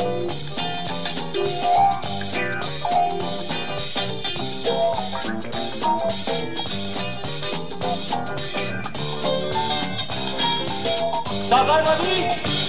ساغرمانی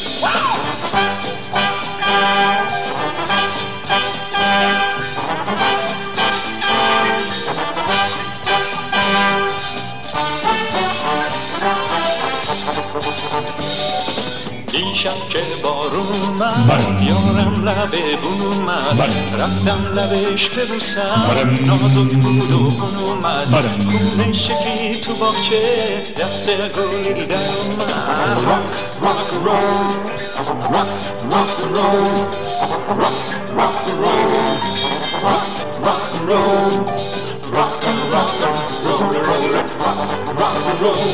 دیشب که بارون اومد یارم لبه بون اومد رفتم لبش ببوسم نازک بود و خون اومد خونه شکی تو باغچه دست گلی در اومد rock and roll rock and roll rock and roll rock and roll rock and roll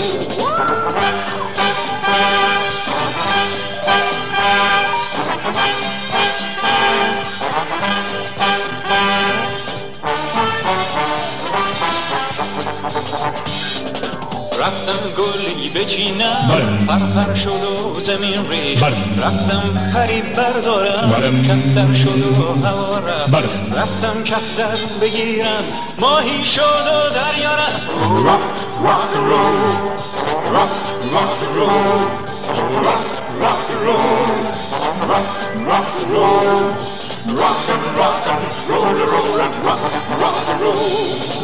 رفتم گلی بچینم پرپر شد و زمین ریخت رفتم پری بردارم کفتر شد و هوا رفت رفتم کفتر بگیرم ماهی شد و دریا رفت rock and roll rock and roll rock and roll rock and roll rock and roll rock and roll